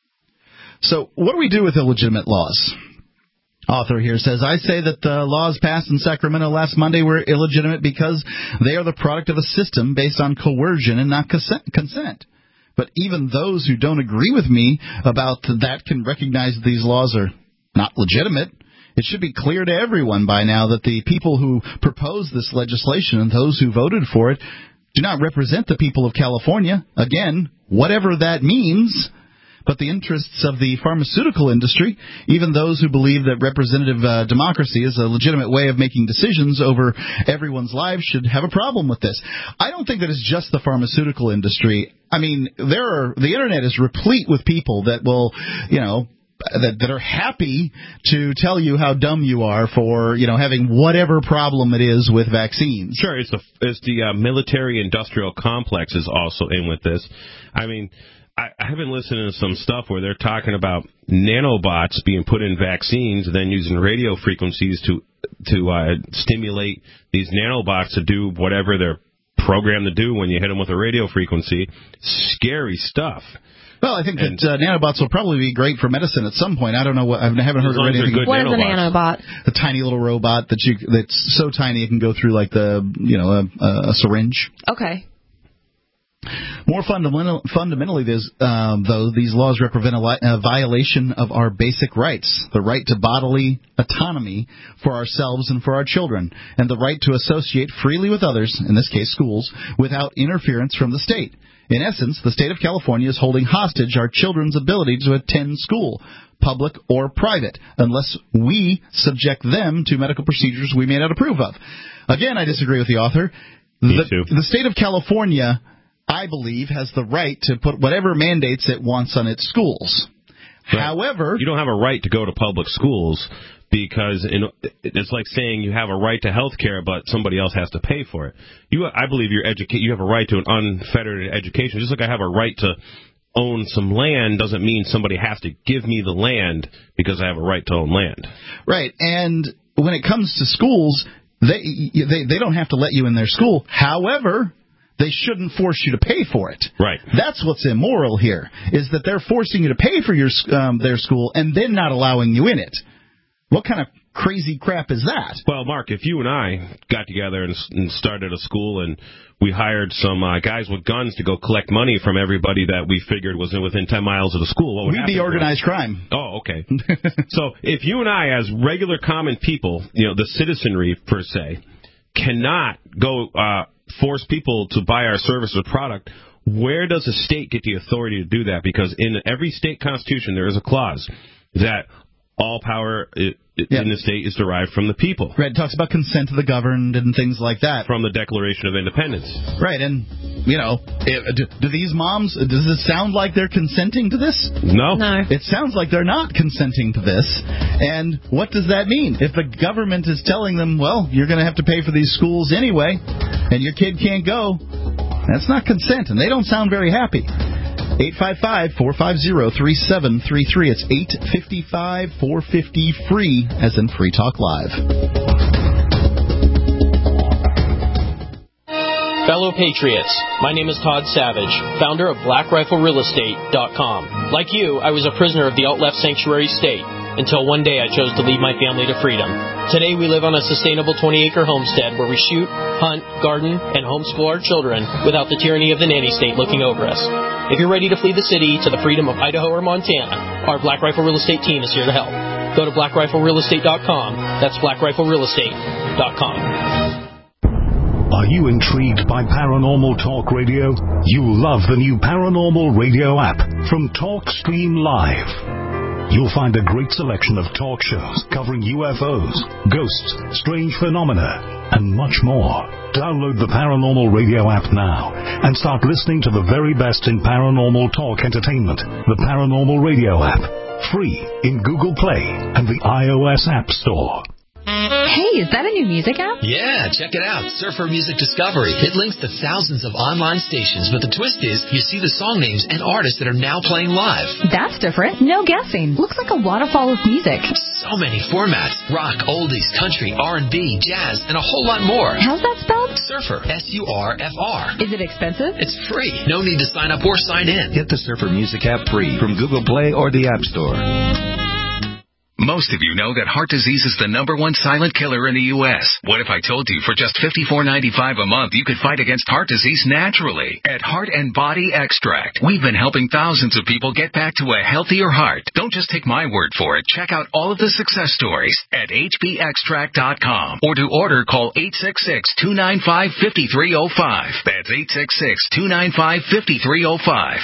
[SPEAKER 2] So what do we do with illegitimate laws? Author here says, I say that the laws passed in Sacramento last Monday were illegitimate because they are the product of a system based on coercion and not consent. But even those who don't agree with me about that can recognize that these laws are not legitimate. It should be clear to everyone by now that the people who proposed this legislation and those who voted for it do not represent the people of California. Again, whatever that means. But the interests of the pharmaceutical industry, even those who believe that representative democracy is a legitimate way of making decisions over everyone's lives, should have a problem with this. I don't think that it's just the pharmaceutical industry. I mean, the internet is replete with people that will, that are happy to tell you how dumb you are for, having whatever problem it is with vaccines.
[SPEAKER 3] Sure, it's the military-industrial complex is also in with this. I mean, I have been listening to some stuff where they're talking about nanobots being put in vaccines and then using radio frequencies to stimulate these nanobots to do whatever they're programmed to do when you hit them with a radio frequency. Scary stuff.
[SPEAKER 2] Well, I think that nanobots will probably be great for medicine at some point. I don't know what. I haven't heard of anything.
[SPEAKER 12] What is a nanobot?
[SPEAKER 2] A tiny little robot that's so tiny it can go through like a syringe.
[SPEAKER 12] Okay.
[SPEAKER 2] More fundamentally, though, these laws represent a violation of our basic rights: the right to bodily autonomy for ourselves and for our children, and the right to associate freely with others, in this case schools, without interference from the state. In essence, the state of California is holding hostage our children's ability to attend school, public or private, unless we subject them to medical procedures we may not approve of. Again, I disagree with the author.
[SPEAKER 3] Me too.
[SPEAKER 2] The state of California, I believe, has the right to put whatever mandates it wants on its schools.
[SPEAKER 3] Right.
[SPEAKER 2] However,
[SPEAKER 3] you don't have a right to go to public schools because it's like saying you have a right to health care, but somebody else has to pay for it. I believe you have a right to an unfettered education. Just like I have a right to own some land doesn't mean somebody has to give me the land because I have a right to own land.
[SPEAKER 2] Right, and when it comes to schools, they don't have to let you in their school. However, they shouldn't force you to pay for it.
[SPEAKER 3] Right.
[SPEAKER 2] That's what's immoral here, is that they're forcing you to pay for their school and then not allowing you in it. What kind of crazy crap is that?
[SPEAKER 3] Well, Mark, if you and I got together and started a school and we hired some guys with guns to go collect money from everybody that we figured was within 10 miles of the school, what would happen?
[SPEAKER 2] We'd be organized crime.
[SPEAKER 3] Oh, okay. So if you and I, as regular common people, the citizenry per se, cannot go force people to buy our service or product, where does a state get the authority to do that? Because in every state constitution there is a clause that all power in the state is derived from the people.
[SPEAKER 2] Right, it talks about consent of the governed and things like that.
[SPEAKER 3] From the Declaration of Independence.
[SPEAKER 2] Right, and, do these moms, does it sound like they're consenting to this?
[SPEAKER 3] No.
[SPEAKER 2] It sounds like they're not consenting to this. And what does that mean? If the government is telling them, well, you're going to have to pay for these schools anyway, and your kid can't go, that's not consent, and they don't sound very happy. 855-450-3733. It's 855-450-FREE, as in Free Talk Live.
[SPEAKER 18] Fellow Patriots, my name is Todd Savage, founder of BlackRifleRealEstate.com. Like you, I was a prisoner of the alt-left sanctuary state, until one day I chose to lead my family to freedom. Today we live on a sustainable 20-acre homestead where we shoot, hunt, garden, and homeschool our children without the tyranny of the nanny state looking over us. If you're ready to flee the city to the freedom of Idaho or Montana, our Black Rifle Real Estate team is here to help. Go to BlackRifleRealEstate.com. That's BlackRifleRealEstate.com.
[SPEAKER 1] Are you intrigued by Paranormal Talk Radio? You'll love the new Paranormal Radio app from TalkStream Live. You'll find a great selection of talk shows covering UFOs, ghosts, strange phenomena, and much more. Download the Paranormal Radio app now and start listening to the very best in paranormal talk entertainment. The Paranormal Radio app, free in Google Play and the iOS App Store.
[SPEAKER 12] Hey, is that a new music app?
[SPEAKER 19] Yeah, check it out. Surfer Music Discovery. It links to thousands of online stations, but the twist is you see the song names and artists that are now playing live.
[SPEAKER 12] That's different. No guessing. Looks like a waterfall of music.
[SPEAKER 19] So many formats. Rock, oldies, country, R&B, jazz, and a whole lot more.
[SPEAKER 12] How's that spelled?
[SPEAKER 19] Surfer. S-U-R-F-R.
[SPEAKER 12] Is it expensive?
[SPEAKER 19] It's free. No need to sign up or sign in.
[SPEAKER 20] Get the Surfer Music app free from Google Play or the App Store.
[SPEAKER 21] Most of you know that heart disease is the #1 silent killer in the U.S. What if I told you for just $54.95 a month you could fight against heart disease naturally? At Heart and Body Extract, we've been helping thousands of people get back to a healthier heart. Don't just take my word for it. Check out all of the success stories at hbextract.com. Or to order, call 866-295-5305. That's 866-295-5305.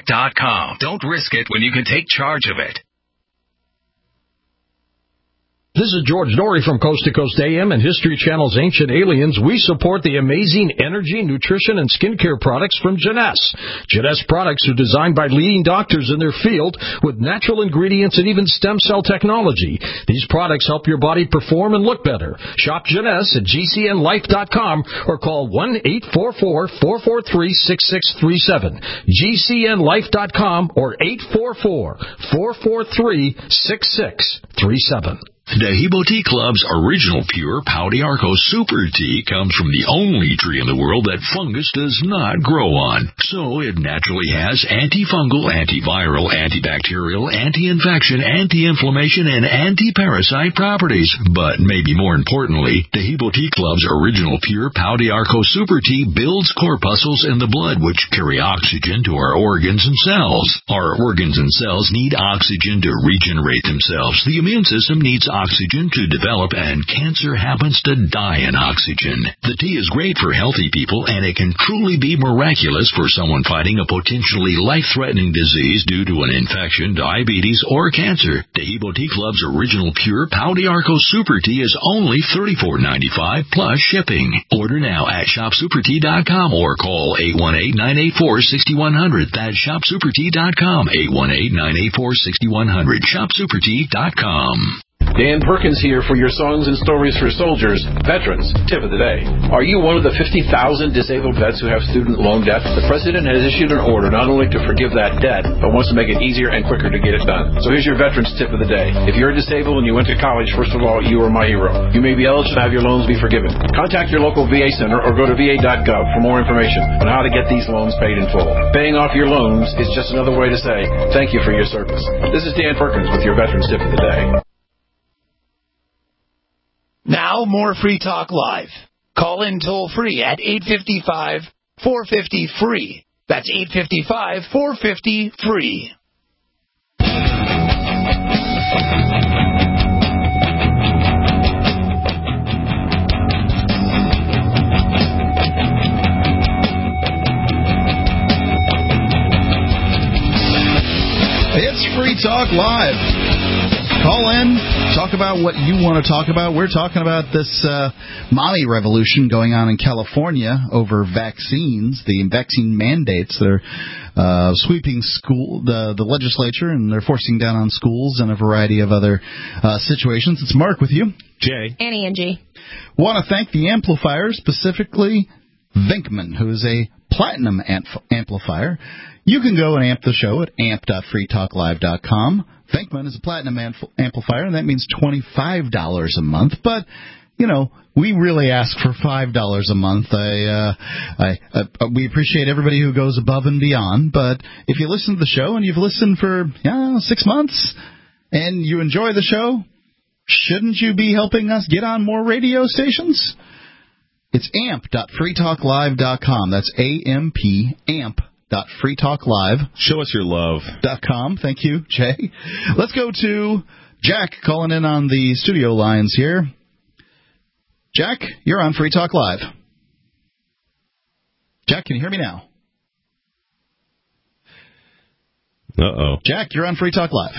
[SPEAKER 21] hbextract.com. Don't risk it when you can take charge of it.
[SPEAKER 4] This is George Norrie from Coast to Coast AM and History Channel's Ancient Aliens. We support the amazing energy, nutrition, and skincare products from Jeunesse. Jeunesse products are designed by leading doctors in their field with natural ingredients and even stem cell technology. These products help your body perform and look better. Shop Jeunesse at GCNlife.com or call 1-844-443-6637. GCNlife.com or 844-443-6637.
[SPEAKER 10] Dahibo Tea Club's original pure Pau d'Arco Super Tea comes from the only tree in the world that fungus does not grow on. So it naturally has antifungal, antiviral, antibacterial, anti-infection, anti-inflammation, and anti-parasite properties. But maybe more importantly, Dahibo Tea Club's original pure Pau d'Arco Super Tea builds corpuscles in the blood which carry oxygen to our organs and cells. Our organs and cells need oxygen to regenerate themselves. The immune system needs oxygen to develop, and cancer happens to die in oxygen. The tea is great for healthy people, and it can truly be miraculous for someone fighting a potentially life-threatening disease due to an infection, diabetes, or cancer. Dahibo Tea Club's original pure Pau d'Arco Super Tea is only $34.95 plus shipping. Order now at shopsupertea.com or call 818-984-6100. That's shopsupertea.com, 818-984-6100, shopsupertea.com.
[SPEAKER 22] Dan Perkins here for your Songs and Stories for Soldiers Veterans Tip of the Day. Are you one of the 50,000 disabled vets who have student loan debt? The President has issued an order not only to forgive that debt, but wants to make it easier and quicker to get it done. So here's your Veterans Tip of the Day. If you're disabled and you went to college, first of all, you are my hero. You may be eligible to have your loans be forgiven. Contact your local VA center or go to va.gov for more information on how to get these loans paid in full. Paying off your loans is just another way to say thank you for your service. This is Dan Perkins with your Veterans Tip of the Day.
[SPEAKER 11] Now, more Free Talk Live. Call in toll-free at 855-450-FREE. That's 855-450-FREE.
[SPEAKER 2] It's Free Talk Live. Call in, talk about what you want to talk about. We're talking about this mommy revolution going on in California over vaccines, the vaccine mandates that are sweeping the legislature, and they're forcing down on schools and a variety of other situations. It's Mark with you.
[SPEAKER 3] Jay.
[SPEAKER 12] Annie and G.
[SPEAKER 2] Want to thank the amplifier, specifically Vinkman, who is a platinum amplifier. You can go and amp the show at amp.freetalklive.com. Vinkman is a platinum amplifier, and that means $25 a month. But, you know, we really ask for $5 a month. We appreciate everybody who goes above and beyond. But if you listen to the show and you've listened for 6 months and you enjoy the show, shouldn't you be helping us get on more radio stations? It's amp.freetalklive.com. That's A-M-P, amp.freetalklive.
[SPEAKER 3] Show us your love.
[SPEAKER 2] .com. Thank you, Jay. Let's go to Jack calling in on the studio lines here. Jack, you're on Free Talk Live. Jack, can you hear me now?
[SPEAKER 3] Uh-oh.
[SPEAKER 2] Jack, you're on Free Talk Live.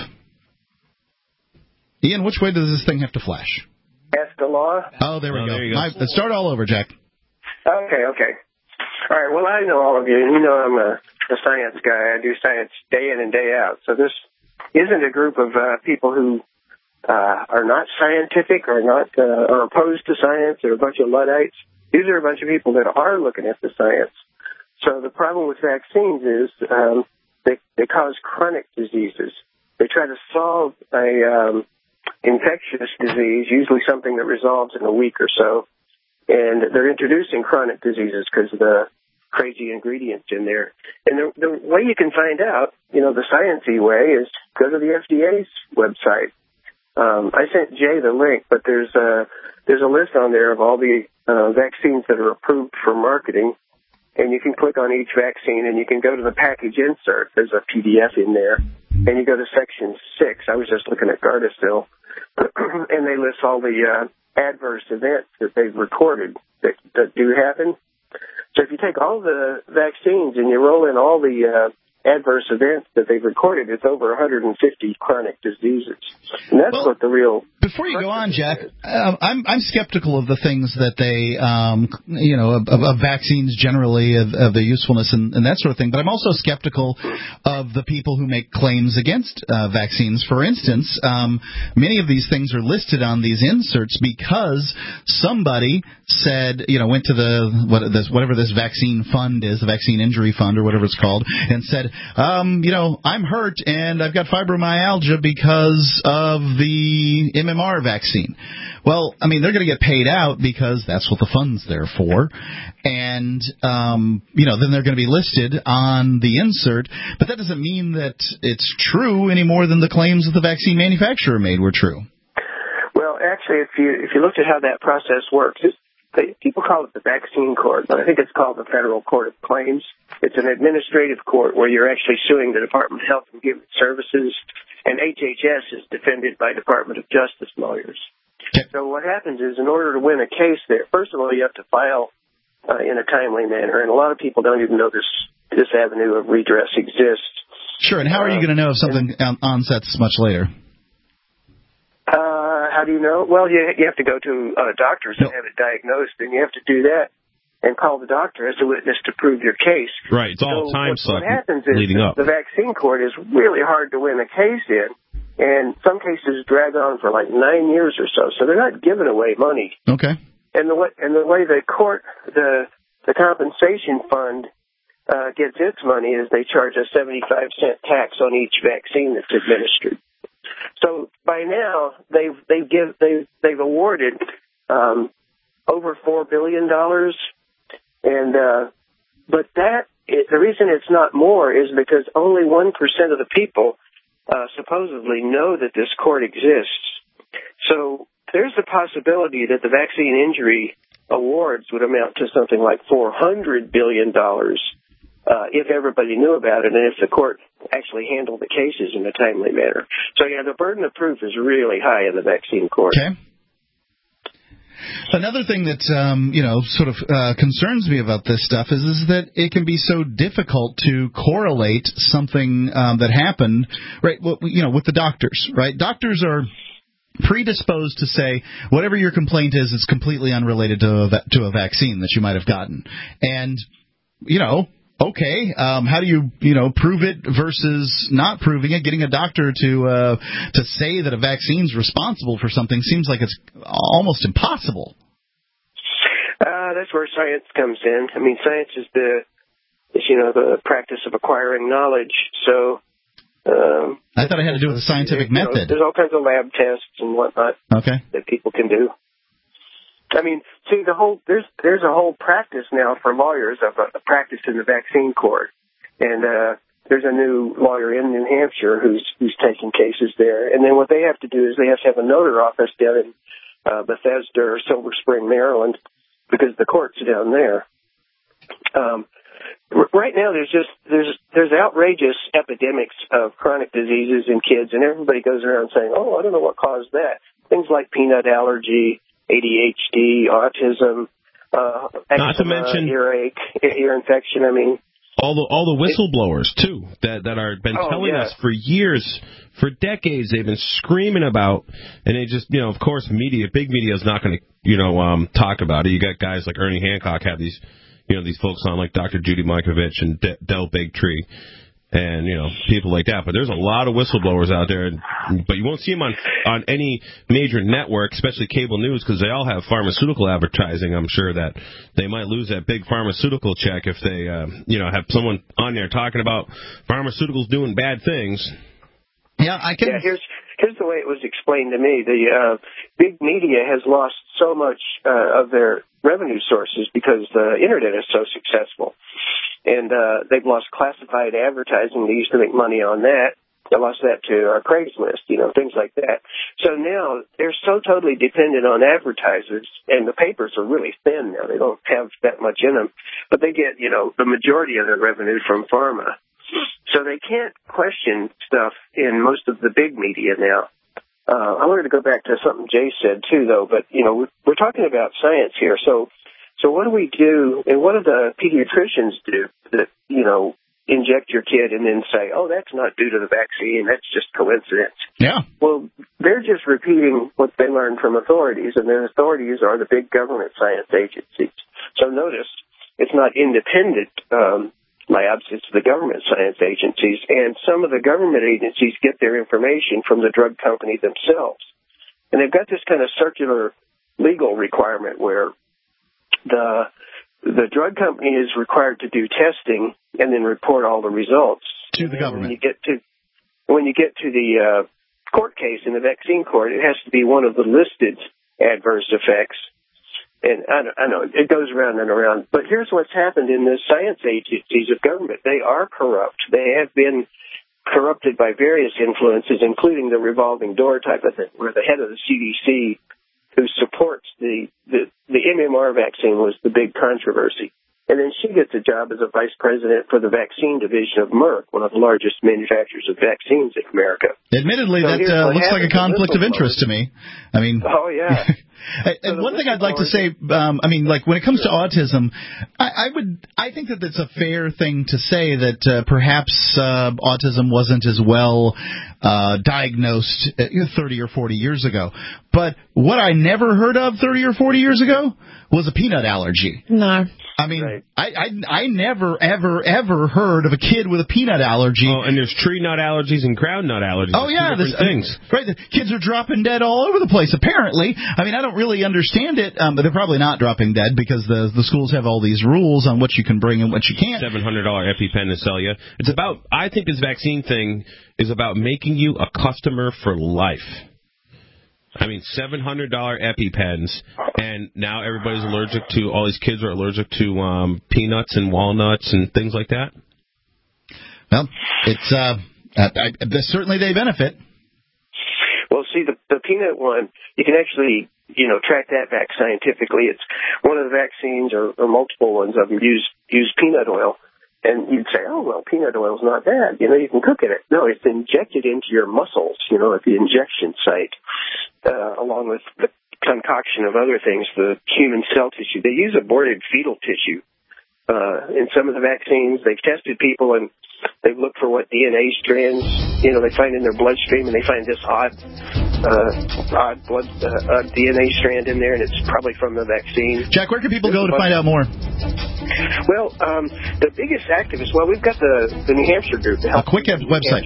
[SPEAKER 2] Ian, which way does this thing have to flash?
[SPEAKER 23] Ask the law.
[SPEAKER 2] Oh, there we go.
[SPEAKER 23] There you go.
[SPEAKER 2] Let's start all over, Jack.
[SPEAKER 23] Okay. All right, well, I know all of you, and you know I'm a science guy. I do science day in and day out. So this isn't a group of people who are not scientific or not are opposed to science. They're a bunch of Luddites. These are a bunch of people that are looking at the science. So the problem with vaccines is they cause chronic diseases. They try to solve a infectious disease, usually something that resolves in a week or so, and they're introducing chronic diseases because of the crazy ingredients in there. And the way you can find out, the sciencey way, is go to the FDA's website. I sent Jay the link, but there's a list on there of all the vaccines that are approved for marketing, and you can click on each vaccine, and you can go to the package insert. There's a PDF in there, and you go to Section 6. I was just looking at Gardasil, and they list all the adverse events that they've recorded that do happen. So if you take all the vaccines and you roll in all the adverse events that they've recorded, it's over 150 chronic diseases. And that's what the real...
[SPEAKER 2] Before you go on, Jack, I'm skeptical of the things that they, of vaccines generally, of the usefulness and that sort of thing. But I'm also skeptical of the people who make claims against vaccines. For instance, many of these things are listed on these inserts because somebody said, went to whatever this vaccine fund is, the vaccine injury fund or whatever it's called, and said, I'm hurt and I've got fibromyalgia because of the MMR vaccine. Well, I mean, they're going to get paid out because that's what the fund's there for. And, then they're going to be listed on the insert. But that doesn't mean that it's true any more than the claims that the vaccine manufacturer made were true.
[SPEAKER 23] Well, actually, if you looked at how that process works, people call it the vaccine court, but I think it's called the Federal Court of Claims. It's an administrative court where you're actually suing the Department of Health and Human Services, and HHS is defended by Department of Justice lawyers. So what happens is, in order to win a case there, first of all, you have to file in a timely manner, and a lot of people don't even know this avenue of redress exists.
[SPEAKER 2] Sure, and how are you going to know if something onsets much later?
[SPEAKER 23] How do you know? Well, you have to go to doctors and have it diagnosed, and you have to do that and call the doctor as a witness to prove your case.
[SPEAKER 3] Right, it's all time suck leading up.
[SPEAKER 23] The vaccine court is really hard to win a case in, and some cases drag on for like 9 years or so they're not giving away money.
[SPEAKER 2] Okay.
[SPEAKER 23] And the way the court, the compensation fund gets its money is they charge a 75-cent tax on each vaccine that's administered. So by now they've awarded over $4 billion, and but the reason it's not more is because only 1% of the people supposedly know that this court exists. So there's the possibility that the vaccine injury awards would amount to something like $400 billion if everybody knew about it and if the court actually handled the cases in a timely manner. So, the burden of proof is really high in the vaccine court.
[SPEAKER 2] Okay. Another thing that, concerns me about this stuff is that it can be so difficult to correlate something that happened, right, with the doctors, right? Doctors are predisposed to say whatever your complaint is, it's completely unrelated to a vaccine that you might have gotten. And, okay, how do you prove it versus not proving it? Getting a doctor to say that a vaccine's responsible for something seems like it's almost impossible.
[SPEAKER 23] That's where science comes in. I mean, science is the practice of acquiring knowledge. So
[SPEAKER 2] I thought it had to do with the scientific method.
[SPEAKER 23] There's all kinds of lab tests and whatnot that people can do. I mean, see, there's a whole practice now for lawyers of a practice in the vaccine court, and there's a new lawyer in New Hampshire who's taking cases there. And then what they have to do is they have to have a notary office down in Bethesda or Silver Spring, Maryland, because the court's down there. Right now, there's outrageous epidemics of chronic diseases in kids, and everybody goes around saying, "Oh, I don't know what caused that." Things like peanut allergy, ADHD, autism,
[SPEAKER 3] not to mention
[SPEAKER 23] earache, ear infection. I mean,
[SPEAKER 3] all the whistleblowers too that are been telling us for years, for decades. They've been screaming about, and they just of course, big media is not going to talk about it. You got guys like Ernie Hancock have these these folks on like Dr. Judy Mikovits and Del Bigtree. And, people like that. But there's a lot of whistleblowers out there. But you won't see them on any major network, especially cable news, because they all have pharmaceutical advertising. I'm sure that they might lose that big pharmaceutical check if they, have someone on there talking about pharmaceuticals doing bad things.
[SPEAKER 23] Yeah, here's the way it was explained to me. The big media has lost so much of their revenue sources because the Internet is so successful. And they've lost classified advertising. They used to make money on that. They lost that to our Craigslist, things like that. So now they're so totally dependent on advertisers, and the papers are really thin now. They don't have that much in them. But they get, the majority of their revenue from pharma. So they can't question stuff in most of the big media now. I wanted to go back to something Jay said, too, though. But, we're talking about science here. So what do we do, and what do the pediatricians do that, inject your kid and then say, oh, that's not due to the vaccine, that's just coincidence.
[SPEAKER 2] Yeah.
[SPEAKER 23] Well, they're just repeating what they learned from authorities, and the authorities are the big government science agencies. So notice, it's not independent labs, it's the government science agencies, and some of the government agencies get their information from the drug company themselves. And they've got this kind of circular legal requirement where the drug company is required to do testing and then report all the results
[SPEAKER 2] to the government.
[SPEAKER 23] When you get to the court case in the vaccine court, it has to be one of the listed adverse effects. And I know it goes around and around. But here's what's happened in the science agencies of government. They are corrupt. They have been corrupted by various influences, including the revolving door type of thing, where the head of the CDC, who supports the MMR vaccine, was the big controversy. And then she gets a job as a vice president for the vaccine division of Merck, one of the largest manufacturers of vaccines in America.
[SPEAKER 2] Admittedly,
[SPEAKER 23] so
[SPEAKER 2] that looks like a conflict of interest to me. I mean,
[SPEAKER 23] oh yeah.
[SPEAKER 2] And one thing I'd like to say, like when it comes to autism, I think that it's a fair thing to say that perhaps autism wasn't as well diagnosed 30 or 40 years ago. But what I never heard of 30 or 40 years ago was a peanut allergy.
[SPEAKER 7] No.
[SPEAKER 2] I mean, right. I never, ever heard of a kid with a peanut allergy.
[SPEAKER 3] Oh, and there's tree nut allergies and ground nut allergies.
[SPEAKER 2] Oh, yeah.
[SPEAKER 3] There's things.
[SPEAKER 2] Right. The kids are dropping dead all over the place, apparently. I mean, I don't really understand it, but they're probably not dropping dead because the schools have all these rules on what you can bring and what you can't.
[SPEAKER 3] $700 EpiPen to sell you. It's about, I think this vaccine thing is about making you a customer for life. I mean, $700 EpiPens, and now everybody's allergic to, all these kids are allergic to peanuts and walnuts and things like that?
[SPEAKER 2] Well, it's certainly they benefit.
[SPEAKER 23] Well, see, the peanut one, you can actually, track that back scientifically. It's one of the vaccines or multiple ones of them use peanut oil. And you'd say, oh, well, peanut oil's not bad. You can cook in it. No, it's injected into your muscles, at the injection site, along with the concoction of other things, the human cell tissue. They use aborted fetal tissue in some of the vaccines. They've tested people, and they've looked for what DNA strands, they find in their bloodstream, and they find this odd DNA strand in there, and it's probably from the vaccine.
[SPEAKER 2] Jack, where can people go to find out more?
[SPEAKER 23] Well, the biggest activists, we've got the New Hampshire group.
[SPEAKER 2] A quick website.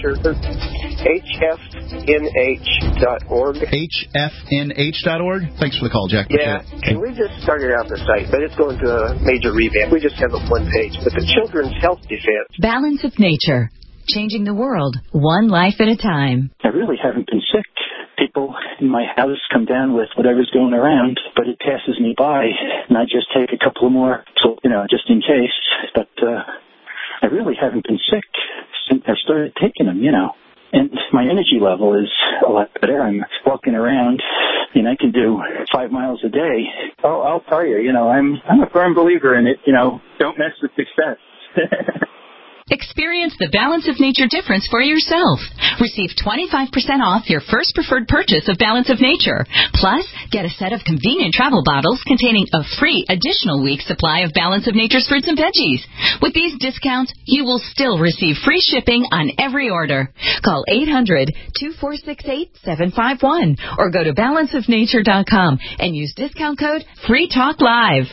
[SPEAKER 23] HFNH.org.
[SPEAKER 2] HFNH.org? Thanks for the call, Jack.
[SPEAKER 23] Yeah, and we just started out the site, but it's going to a major revamp. We just have it one page. But the Children's Health Defense.
[SPEAKER 12] Balance of Nature. Changing the world, one life at a time.
[SPEAKER 8] I really haven't been sick. People in my house come down with whatever's going around, but it passes me by, and I just take a couple more, just in case. But I really haven't been sick since I started taking them, And my energy level is a lot better. I'm walking around, and I can do 5 miles a day. Oh, I'll tell you, I'm a firm believer in it. Don't mess with success.
[SPEAKER 12] Experience the Balance of Nature difference for yourself. Receive 25% off your first preferred purchase of Balance of Nature. Plus, get a set of convenient travel bottles containing a free additional week's supply of Balance of Nature's fruits and veggies. With these discounts, you will still receive free shipping on every order. Call 800-246-8751 or go to balanceofnature.com and use discount code FREETALKLIVE.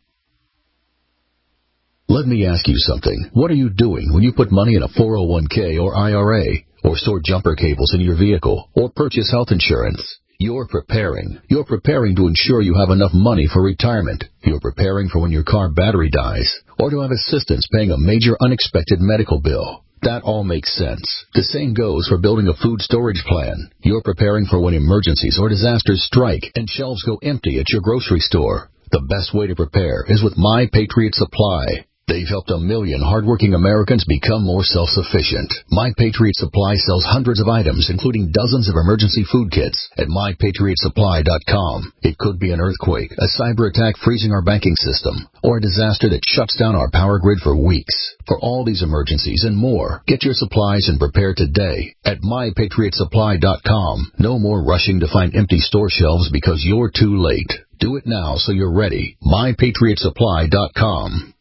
[SPEAKER 9] Let me ask you something. What are you doing when you put money in a 401k or IRA, or store jumper cables in your vehicle, or purchase health insurance? You're preparing. You're preparing to ensure you have enough money for retirement. You're preparing for when your car battery dies, or to have assistance paying a major unexpected medical bill. That all makes sense. The same goes for building a food storage plan. You're preparing for when emergencies or disasters strike and shelves go empty at your grocery store. The best way to prepare is with My Patriot Supply. They've helped 1 million hardworking Americans become more self-sufficient. My Patriot Supply sells hundreds of items, including dozens of emergency food kits at MyPatriotSupply.com. It could be an earthquake, a cyber attack freezing our banking system, or a disaster that shuts down our power grid for weeks. For all these emergencies and more, get your supplies and prepare today at MyPatriotSupply.com. No more rushing to find empty store shelves because you're too late. Do it now so you're ready. MyPatriotSupply.com.